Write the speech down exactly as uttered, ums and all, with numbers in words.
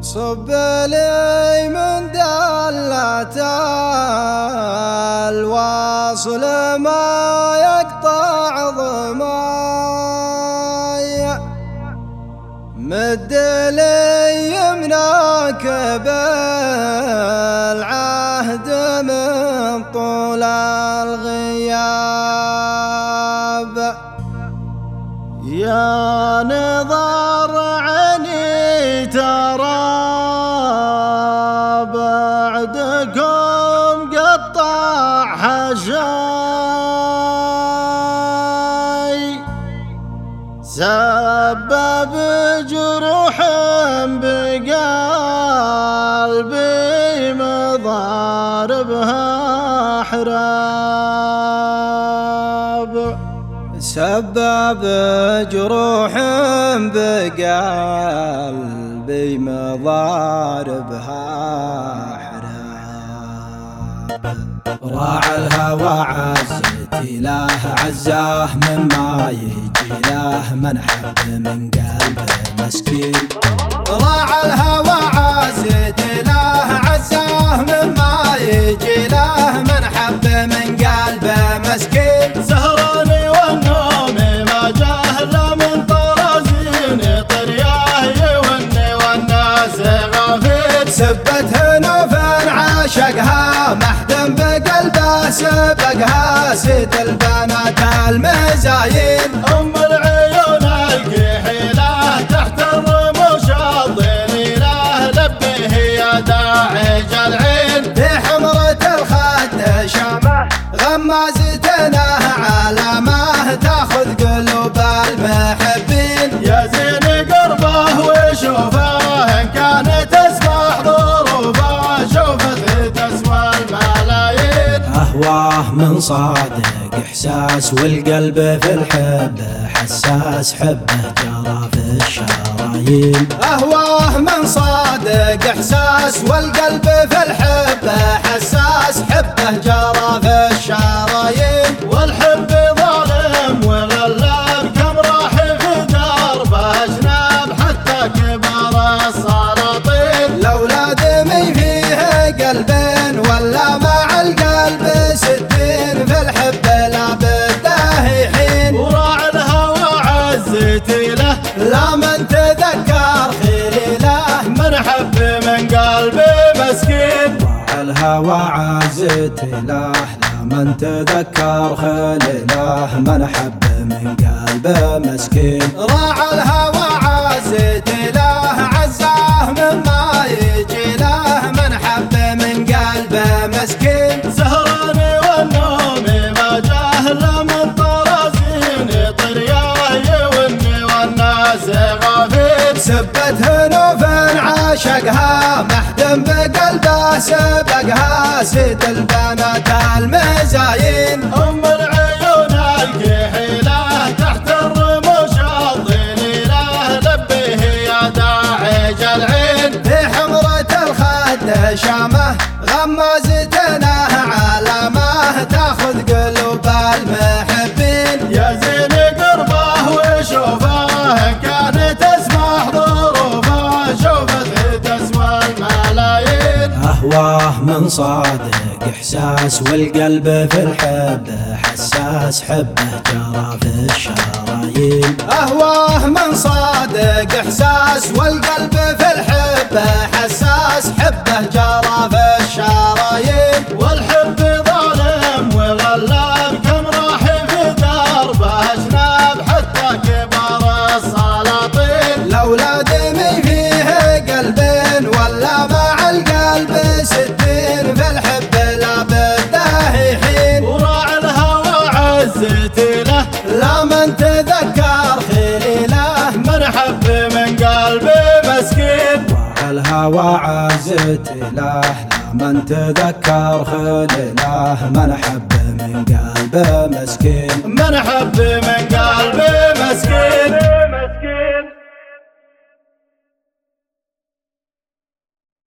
صب لي من دلة الواصل ما يقطع ضماي، مد لي يمناك بالعهد من طول الغياب. يا نظر عيني ترى بعدكم قطع حشاي، سبب جروح بقلبي مضاربها حراب، سبب جروح بقلبي مضاربها حراب. راعى الهوى عزتي له عزاه مما يجي له من حب من قلبه مسكين. راعى الهوى عزتي له عزاه مما يجي له من حب من قلبه مسكين. سهراني والنوم ما جهل من طرازيني طرياه يوني والناس غافل. سبته نوف عاشقها محدم بقلبه سبقها ست البنات المزاين. ام العيون الكحيله تحت الرموش الضليله لبيه يا داعج العين. في حمرة الخد شامه غمازتنا علامه تاخذ قلوب المحبين. يا زين قربه وشوفه ان كانت اسمح ظروفه شوفت تسوى الملايين. اهواه من صادق احساس والقلب في الحب حساس حبه جرى في الشرايين. اهواه من صادق احساس والقلب في الحب حساس حبه جرى في الشرايين. والحب ظالم وغلاب كم راح في دربه اجناب حتى كبار السلاطين. الاولاد مي فيه قلبين ولا مع القلب ستين في الحب لا بده يحين. وراعى الهوى عزتي له لا من تذكر خليله من حب من قلبي مسكين. راعى الهوى عزتي له لا من تذكر خليله من حب من قلبه مسكين. راعى الهوى عزتي له عزاه مما يجي له من حب من قلبه مسكين. سهراني والنوم ما جهل من طرازيني طرياه يوني والناس غافل. سبته نوف عاشقها محدم بقلبه سبقها ست البنات المزاين. ام العيون الكحيله تحت الرموش الضليله لبيه يا داعج العين. في حمرة الخد شامه غمازتنا علامه تاخذ قلوب المحبين. يا زين قربه وشوفه ان كانت اسمح ظروفه شوفت تسوى الملايين. اهواه من صادق احساس والقلب في الحب حساس حبه جرى في الشرايين. اهواه من صادق احساس والقلب في الحب حساس حبه جرى في الشرايين. والحب ظالم وغلاب كم راح في دربه اجناب حتى كبار السلاطين. الاولاد مي فيه قلبين ولا مع القلب ستين في الحب لا بده يحين. وراعى الهوى عزتي له لا من تذكر خليله من حب من قلبي مسكين. راعى الهوى عزتي له لا من تذكر خليله من حب من قلبه مسكين. من حب من قلبي مسكين.